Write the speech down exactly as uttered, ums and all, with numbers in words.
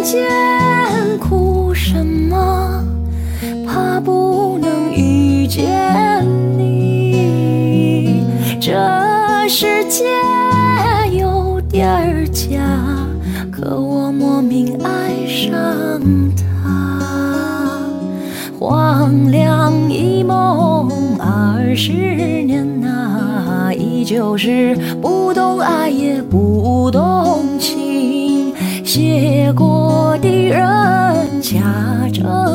间哭什么？怕不能遇见你。这世界有点儿假，可我莫名爱上他。荒凉一梦二十年呐、啊，依旧是不懂爱也不懂情。写过的人夹着